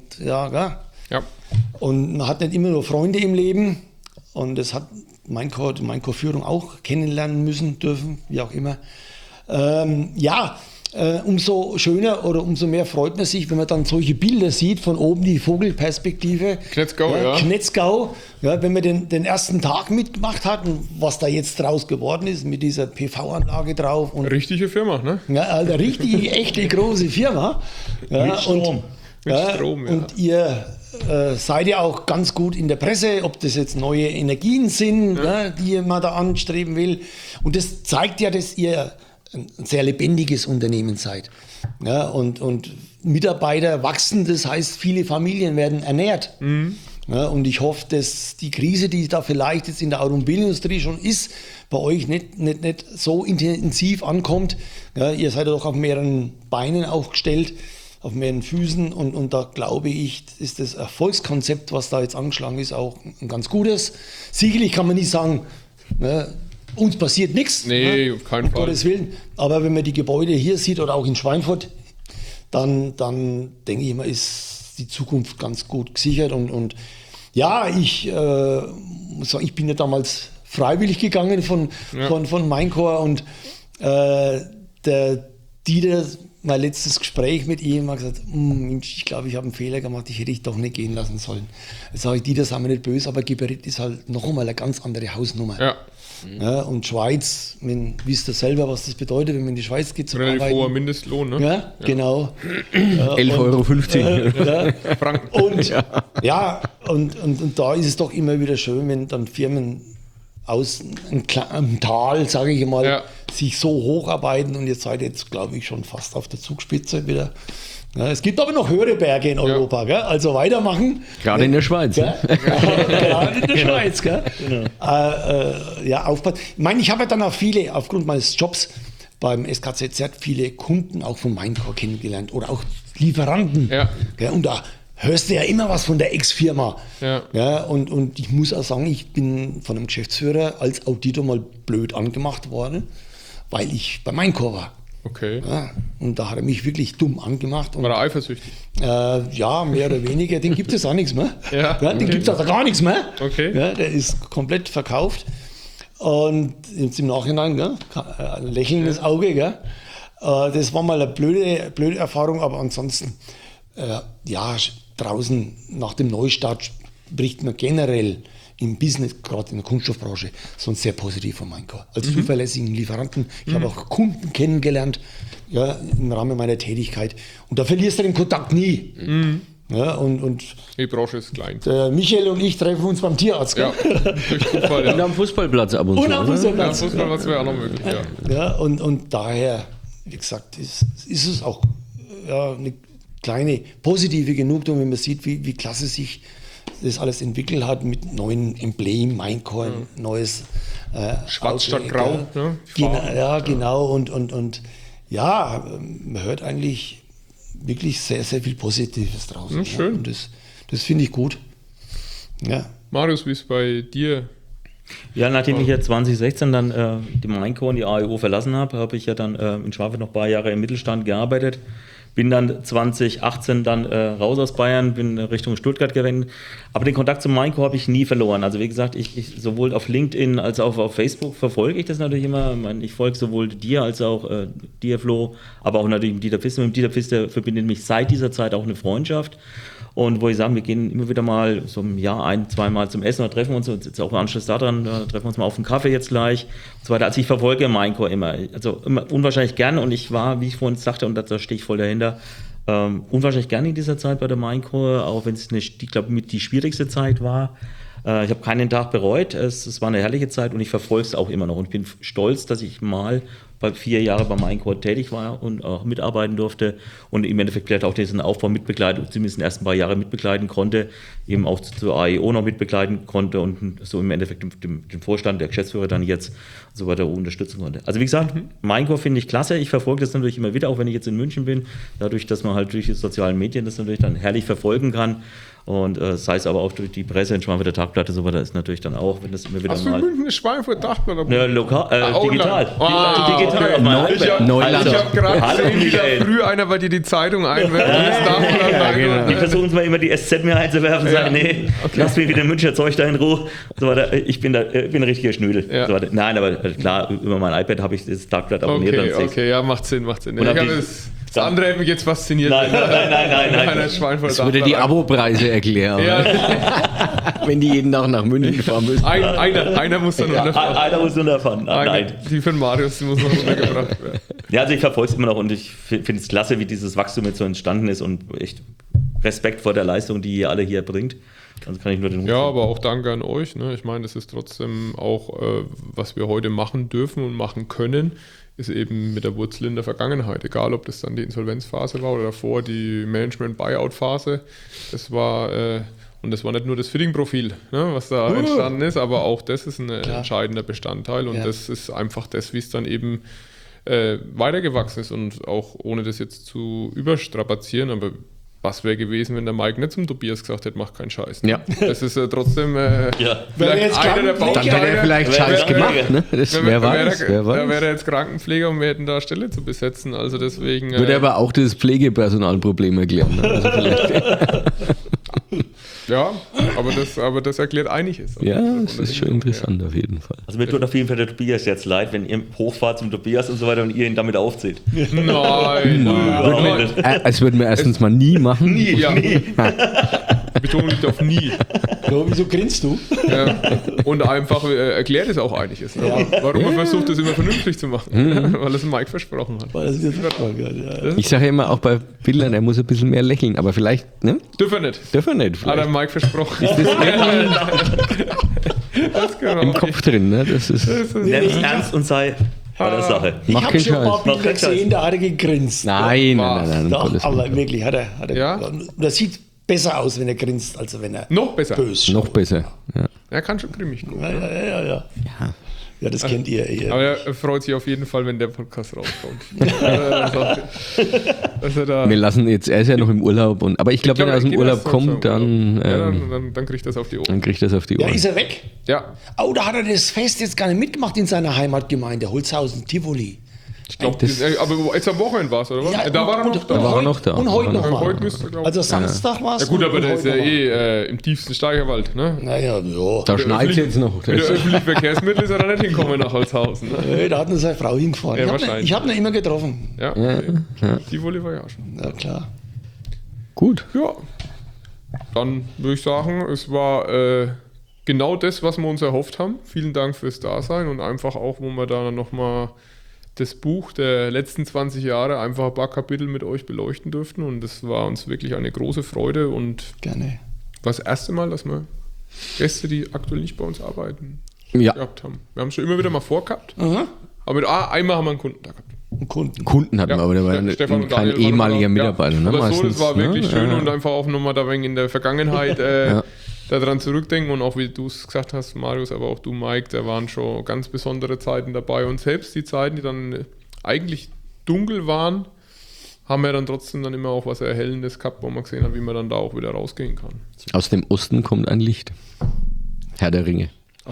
und man hat nicht immer nur Freunde im Leben. Und das hat Mainco-Führung auch kennenlernen müssen, dürfen, wie auch immer. Umso schöner oder umso mehr freut man sich, wenn man dann solche Bilder sieht, von oben die Vogelperspektive. Knetzgau, wenn man den ersten Tag mitgemacht hat und was da jetzt draus geworden ist, mit dieser PV-Anlage drauf. Und richtige Firma, ne? Ja, eine richtig, echte große Firma. Ja, mit Strom. Und ihr seid ja auch ganz gut in der Presse, ob das jetzt neue Energien sind, die man da anstreben will. Und das zeigt ja, dass ihr ein sehr lebendiges Unternehmen seid. Ja, und Mitarbeiter wachsen, das heißt, viele Familien werden ernährt. Ja, und ich hoffe, dass die Krise, die da vielleicht jetzt in der Automobilindustrie schon ist, bei euch nicht so intensiv ankommt. Ja, ihr seid ja doch auf mehreren Beinen aufgestellt, auf mehreren Füßen und da glaube ich, ist das Erfolgskonzept, was da jetzt angeschlagen ist, auch ein ganz gutes. Sicherlich kann man nicht sagen, ne, uns passiert nichts. Nee, ne, auf keinen Fall. Gottes Willen. Aber wenn man die Gebäude hier sieht oder auch in Schweinfurt, dann denke ich mal, ist die Zukunft ganz gut gesichert. Und ja, ich muss sagen, ich bin ja damals freiwillig gegangen von Minecore und der Dieter, mein letztes Gespräch mit ihm, hat gesagt, ich glaube, ich habe einen Fehler gemacht, ich hätte dich doch nicht gehen lassen sollen. Jetzt sage ich, Dieter, sei mir nicht böse, aber Geberit ist halt noch einmal eine ganz andere Hausnummer. Ja. Ja, und Schweiz, wisst ihr selber, was das bedeutet, wenn man in die Schweiz geht zum Relativ Arbeiten. hoher Mindestlohn, ne? Ja, genau. 11,50 €. Franken. Und und da ist es doch immer wieder schön, wenn dann Firmen aus einem Tal, sage ich mal, Ja. sich so hocharbeiten und jetzt seid ihr jetzt, glaube ich, schon fast auf der Zugspitze wieder. Ja, es gibt aber noch höhere Berge in Europa, gell? Also weitermachen. Gerade in der Schweiz. Gell? Gerade in der Schweiz. Gell? Genau. Ja, aufpassen. Ich meine, ich habe ja dann auch aufgrund meines Jobs beim SKZZ, viele Kunden auch von Minecore kennengelernt oder auch Lieferanten. Ja. Gell? Und da hörst du ja immer was von der Ex-Firma. Ja. Ja, und ich muss auch sagen, ich bin von einem Geschäftsführer als Auditor mal blöd angemacht worden, weil ich bei Minecore war. Okay. Ja, und da hat er mich wirklich dumm angemacht. Und, War er eifersüchtig? ja, mehr oder weniger. Den gibt es auch nichts mehr. Ja, Den okay. gibt es auch gar nichts mehr. Okay. Ja, der ist komplett verkauft. Und jetzt im Nachhinein, gell, ein lächelndes Auge. Gell. Das war mal eine blöde Erfahrung, aber ansonsten, ja, draußen nach dem Neustart spricht man generell im Business, gerade in der Kunststoffbranche, sonst sehr positiv von Minecore. Als zuverlässigen Lieferanten. Ich habe auch Kunden kennengelernt, ja, im Rahmen meiner Tätigkeit. Und da verlierst du den Kontakt nie. Ja, und Die Branche ist klein. der Michael und ich treffen uns beim Tierarzt. Ja, Gell? durch Zufall, Und ja. am Fußballplatz ab und zu. Und am ne? Ja, Fußballplatz. Fußball was wäre auch noch möglich, ja. Ja, und daher, wie gesagt, ist es auch ja, eine kleine positive Genugtuung, wenn man sieht, wie klasse sich das alles entwickelt hat mit neuen Emblem, Minecore, neues Schwarz statt Auto, Grau, ja. ne? Die Genau, Farben. ja, genau. Und ja, man hört eigentlich wirklich sehr, sehr viel Positives draußen. Ja, schön. Ja, und das finde ich gut. Ja. Marius, wie ist bei dir? Ja, nachdem ich ja 2016 dann die Minecore und die AEO verlassen habe ich ja dann in Schweinfurt noch ein paar Jahre im Mittelstand gearbeitet. Bin dann 2018 dann raus aus Bayern, bin Richtung Stuttgart gegangen. Aber den Kontakt zum Minecore habe ich nie verloren. Also wie gesagt, ich sowohl auf LinkedIn als auch auf Facebook verfolge ich das natürlich immer. Ich folge sowohl dir als auch dir, Flo, aber auch natürlich mit Dieter Pfister. Mit Dieter Pfister verbindet mich seit dieser Zeit auch eine Freundschaft. Und wo ich sage, wir gehen immer wieder mal so im Jahr 1-2 Mal zum Essen oder treffen uns, jetzt auch im Anschluss daran, treffen wir uns mal auf einen Kaffee jetzt gleich und so weiter. Also ich verfolge Minecore immer, also immer unwahrscheinlich gern und ich war, wie ich vorhin sagte, und da stehe ich voll dahinter, unwahrscheinlich gerne in dieser Zeit bei der Minecore, auch wenn es, ich glaube, mit die schwierigste Zeit war. Ich habe keinen Tag bereut, es war eine herrliche Zeit und ich verfolge es auch immer noch und bin stolz, dass ich mal 4 Jahre bei Minecore tätig war und auch mitarbeiten durfte und im Endeffekt vielleicht auch diesen Aufbau mitbegleiten, zumindest die ersten paar Jahre mitbegleiten konnte, eben auch zur AEO noch mitbegleiten konnte und so im Endeffekt den Vorstand, der Geschäftsführer dann jetzt und so weiter unterstützen konnte. Also wie gesagt, Minecore finde ich klasse, ich verfolge das natürlich immer wieder, auch wenn ich jetzt in München bin, dadurch, dass man halt durch die sozialen Medien das natürlich dann herrlich verfolgen kann. Und sei es aber auch durch die Presse in Schweinfurter Tagblatt und so weiter, ist natürlich dann auch, wenn das immer wieder Hast du in mal... München eine Schweinfurt Tagblatt? Ja, lokal, digital. Ah, Digital okay. auf meiner Ich hab- iPad. Neuland. Ich habe gerade Hallo, gesehen, wie da Michael. früh einer bei dir die Zeitung einwirft. Die versuchen zwar immer die SZ mir einzuwerfen und sagen, nee, lass mir wieder Münchner Zeug da in Ruhe. So weiter. Ich bin ein richtiger Schnödel. Ja. So weiter. Nein, aber klar, über mein iPad habe ich das Tagblatt abonniert. Okay, dann sehe ich's. okay, ja, macht Sinn. Und Ich hab habe die- das andere hat mich jetzt fasziniert. Nein. Einer Schweinfurt Das würde die Abopreise erklären, Ja, wenn die jeden Tag nach München fahren müssen. einer muss dann runterfahren. Einer muss runterfahren. Nein. Die für den Marius, die muss noch runtergebracht werden. Ja, also ich verfolge es immer noch und ich finde es klasse, wie dieses Wachstum jetzt so entstanden ist und echt Respekt vor der Leistung, die ihr alle hier bringt. Also kann ich nur den Hut Ja, ziehen. aber auch danke an euch. Ne? Ich meine, das ist trotzdem auch, was wir heute machen dürfen und machen können, ist eben mit der Wurzel in der Vergangenheit. Egal, ob das dann die Insolvenzphase war oder davor die Management-Buyout-Phase. Das war, und Und das war nicht nur das Fitting-Profil, ne, was da entstanden ist, aber auch das ist ein entscheidender Bestandteil. Und das ist einfach das, wie es dann eben weitergewachsen ist. Und auch ohne das jetzt zu überstrapazieren, aber was wäre gewesen, wenn der Mike nicht zum Tobias gesagt hätte, mach keinen Scheiß. Ne? Ja. Das ist trotzdem Wäre jetzt einer der Krankenpfleger? Dann hätte er vielleicht Scheiß gemacht. Ne? Wer weiß. Da wäre er jetzt Krankenpfleger und wir hätten da Stelle zu besetzen. Also deswegen. Würde aber auch das Pflegepersonalproblem erklären. Ne? Also vielleicht. Ja, aber das erklärt einiges. Ja, das ist schon interessant auf jeden Fall. Also mir tut auf jeden Fall der Tobias jetzt leid, wenn ihr hochfahrt zum Tobias und so weiter und ihr ihn damit aufzieht. Nein. Es würden wir erstens mal nie machen. Nie. Betonung liegt auf nie. So, wieso grinst du? Ja. Und einfach erklärt es auch einiges. Ne? Warum man versucht, das immer vernünftig zu machen. Weil es Mike versprochen hat. Weil das ist ja. Ich sage ja immer auch bei Bildern, er muss ein bisschen mehr lächeln, aber vielleicht, ne? Dürfen wir nicht. Dürfen wir nicht. Hat Vielleicht. er Mike versprochen. Das Das genau. im Kopf drin, ne? Das ist. Nimm es ernst und sei bei der Sache. Ich Mach habe keinen schon ein paar Scheiß. Bilder Mach keinen Scheiß. gesehen, da hat er gegrinst. Nein, Was? nein. Doch, Gottes aber Willen. wirklich, hat er Ja? das sieht besser aus, wenn er grinst, als wenn er Noch besser. böse Noch besser. Ja. Er kann schon grimmig gucken. Ja. Ja, das kennt ihr. Aber er freut sich auf jeden Fall, wenn der Podcast rauskommt. Also da, Wir lassen jetzt, er ist ja noch im Urlaub, aber ich glaube, wenn er aus dem geht Urlaub erst kommt, dann dann kriegt er das auf die Ohren. kriegt er das auf die Ja, Ohren. ist er weg? Ja, Oh, da hat er das Fest jetzt gar nicht mitgemacht in seiner Heimatgemeinde, Holzhausen, Tivoli. ich glaube, Das- aber jetzt am Wochenende war es, oder was? Da war er noch da. Da war er noch da. Und heute Ja, nochmal. heute müsste er, glaub ich. Also Samstag war es. Ja gut, aber der ist ja im tiefsten Steigerwald. Ne? Naja, ja. Da schneit es jetzt noch. Mit der öffentlichen Verkehrsmittel ist er da nicht hinkommen nach Holzhausen. Ne? Nee, da hat nur seine Frau hingefahren. Ja, Ich wahrscheinlich. habe ihn immer getroffen. Ja, Tivoli war ja schon. Ja, klar. Gut. Ja, dann würde ich sagen, es war genau das, was wir uns erhofft haben. Vielen Dank fürs Dasein und einfach auch, wo wir da nochmal das Buch der letzten 20 Jahre einfach ein paar Kapitel mit euch beleuchten durften und das war uns wirklich eine große Freude und Gerne. war das erste Mal, dass wir Gäste, die aktuell nicht bei uns arbeiten, Ja, gehabt haben. Wir haben es schon immer wieder mal vorgehabt, Aha. aber einmal haben wir einen Kunden da gehabt. Und Kunden. Kunden hatten wir, aber der war Stefan und kein Daniel waren ehemaliger da. Mitarbeiter. Ne, Aber so, meistens, das war wirklich ne? schön Ja. und einfach auch nochmal da wenig in der Vergangenheit daran zurückdenken und auch wie du es gesagt hast, Marius, aber auch du, Mike, da waren schon ganz besondere Zeiten dabei und selbst die Zeiten, die dann eigentlich dunkel waren, haben wir dann trotzdem dann immer auch was Erhellendes gehabt, wo man gesehen hat, wie man dann da auch wieder rausgehen kann. Aus dem Osten kommt ein Licht. Herr der Ringe.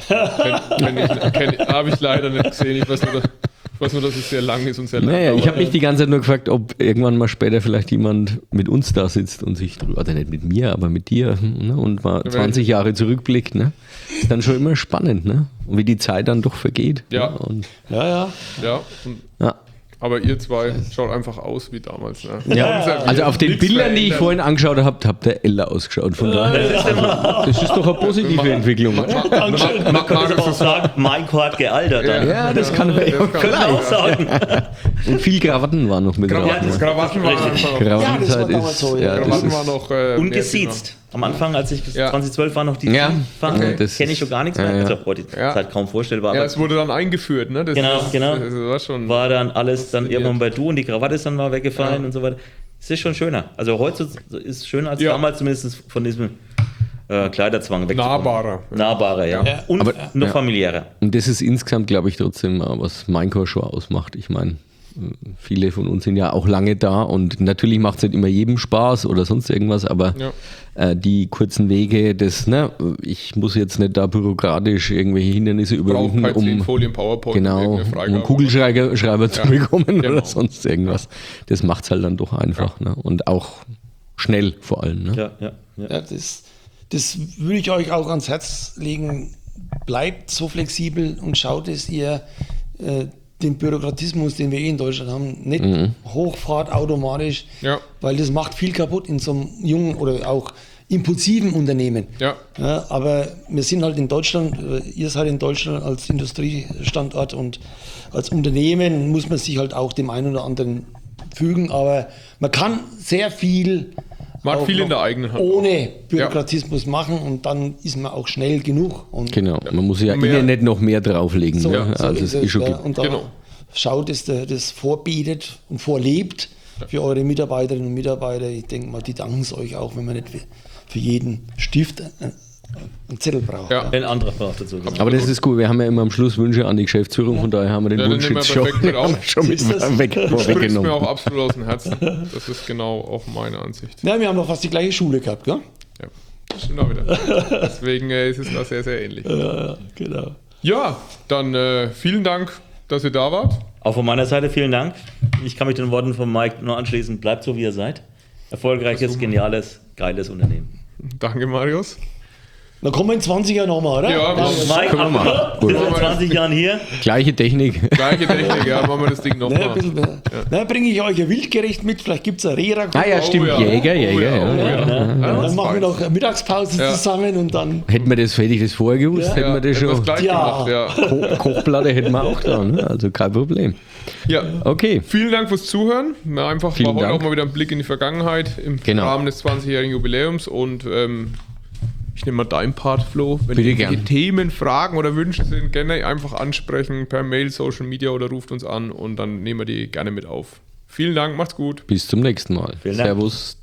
Habe ich leider nicht gesehen. Ich weiß nur, dass es sehr lang ist und sehr lang. Naja, ich dauert. habe mich die ganze Zeit nur gefragt, ob irgendwann mal später vielleicht jemand mit uns da sitzt und sich drüber, also nicht mit mir, aber mit dir, ne, und mal 20 Jahre zurückblickt. Ne? Ist dann schon immer spannend, ne? Und wie die Zeit dann doch vergeht. Ja. Ne? Und, Ja. Ja, und ja. aber ihr zwei schaut einfach aus wie damals. Ne? Ja, also auf den Nichts Bildern, die ich verändert. vorhin angeschaut habe, habt ihr älter ausgeschaut. Von daher, das ist doch eine positive Entwicklung. Man könnte auch sagen, Maiko hat gealtert. Dann. Ja, das kann man ja das kann Könnte man auch sagen. Und viel Krawatten waren noch mit drauf. Krawatten waren einfach noch. Ja, das war damals so, ja. das Krawatten ist, war noch Und mehr gesiezt. Am Anfang, als ich Ja. 2012 war, noch die Ja. Fach, Okay, das kenne ich ist- schon gar nichts mehr. ja, ja. Also heute ist Ja. halt kaum vorstellbar. Ja, Aber es wurde dann eingeführt, ne? Das Genau, ist, genau. Das war schon. war dann alles dann irgendwann bei du und die Krawatte ist dann mal weggefallen Ja. und so weiter. Es ist schon schöner. Also heute ist es schöner als Ja. damals, zumindest von diesem Kleiderzwang wegzukommen. Nahbarer, ja. Ja. Und Aber- noch ja. familiärer. und das ist insgesamt, glaube ich, trotzdem, was Minecore schon ausmacht. Ich meine, viele von uns sind ja auch lange da und natürlich macht es nicht immer jedem Spaß oder sonst irgendwas, aber die kurzen Wege, ich muss jetzt nicht da bürokratisch irgendwelche Hindernisse Braucht überwinden, kein 10 um Folien PowerPoint. genau, irgendeine um Freigabe. einen Kugelschreiber zu bekommen genau. oder sonst irgendwas. Das macht es halt dann doch einfach. Ne? Und auch schnell vor allem. Ne? Ja. Ja, das würde ich euch auch ans Herz legen. Bleibt so flexibel und schaut, dass ihr den Bürokratismus, den wir in Deutschland haben, nicht hochfahrt automatisch, Ja. weil das macht viel kaputt in so einem jungen oder auch impulsiven Unternehmen. Ja. Ja, aber wir sind halt in Deutschland, ihr seid in Deutschland als Industriestandort und als Unternehmen muss man sich halt auch dem einen oder anderen fügen, aber man kann sehr viel Man hat auch viel in noch der eigenen Hand. ohne Bürokratismus machen und dann ist man auch schnell genug. Und Genau, man muss ja Mehr- innen nicht noch mehr drauflegen, so, ne? so als es ist eh schon ja. gibt. Und da Genau. schaut, dass ihr das vorbietet und vorlebt für eure Mitarbeiterinnen und Mitarbeiter. Ich denke mal, die danken es euch auch, wenn man nicht für jeden Stift einen Zettel braucht. Ja. Ein anderer braucht dazu. Genau. Aber das ist gut, wir haben ja immer am Schluss Wünsche an die Geschäftsführung, von daher haben wir den Ja, dann Wunsch nehmen wir jetzt schon, perfekt mit auf. schon mit Ist das- Du sprichst mir vorweggenommen. auch absolut aus dem Herzen. Das ist genau auch meine Ansicht. Ja, wir haben doch fast die gleiche Schule gehabt, gell? Ja, das stimmt auch wieder. Deswegen ist es da sehr, sehr ähnlich. Ja, genau. Ja, dann vielen Dank, dass ihr da wart. Auch von meiner Seite vielen Dank. Ich kann mich den Worten von Mike nur anschließen. Bleibt so, wie ihr seid. Erfolgreiches, geniales, geiles Unternehmen. Danke, Marius. Dann kommen wir in 20 Jahren nochmal, oder? Ja, Mike, Können wir machen. Gut. sind seit 20 Jahren hier. Gleiche Technik. Gleiche Technik, ja, machen wir das Ding Ne, ein nochmal. bisschen, Dann bringe ich euch ein Wildgericht mit, vielleicht gibt es ein Rehra. Ah ja, stimmt, ja. Jäger, Oh ja. ja. Dann das machen wir weiß. noch eine Mittagspause Ja. zusammen und dann. Hätten wir das vorher gewusst, Ja. hätten wir das hätten wir's schon. gleich Ja. gemacht, ja. Kochplatte hätten wir auch da, ne? Also kein Problem. Ja. Okay. Vielen Dank fürs Zuhören. Einfach Vielen war heute Dank. auch mal wieder ein Blick in die Vergangenheit im Genau. Rahmen des 20-jährigen Jubiläums und ich nehme mal deinen Part, Flo. Wenn Bitte irgendwelche gern. Themen, Fragen oder Wünsche sind, gerne einfach ansprechen per Mail, Social Media oder ruft uns an und dann nehmen wir die gerne mit auf. Vielen Dank, macht's gut. Bis zum nächsten Mal. Vielen Dank. Servus.